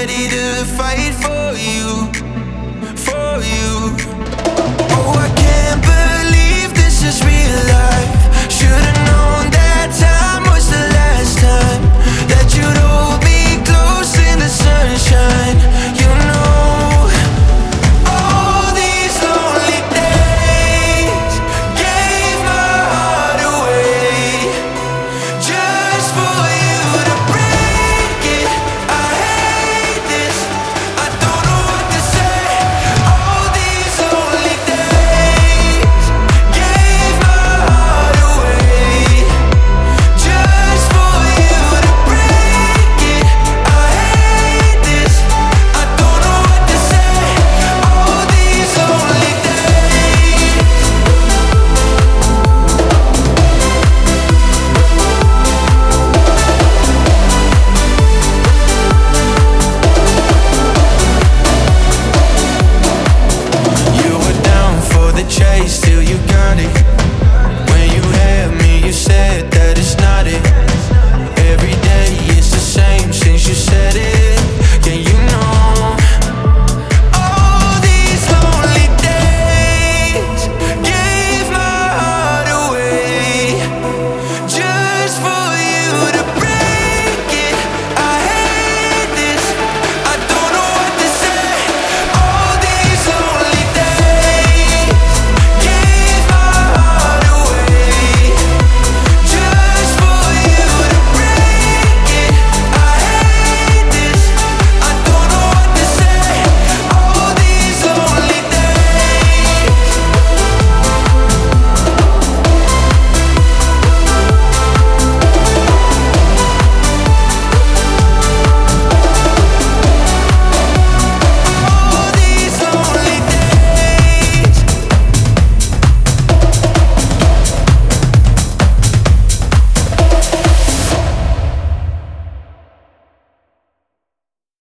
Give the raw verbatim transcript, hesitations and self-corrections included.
ready to fight for you, for you. Oh, I can't believe this is real life. Should've known that time was the last time that you'd hold me close in the sunshine. You know, all these lonely days gave my heart away just for you to break it. I hate this, I don't know what to say. All these lonely days gave my heart away just for you to break it. I hate this, I don't know what to say. All these lonely days. You were down for the chase till you got it. When you had me, you said that it's not it. Every day it's the same since you said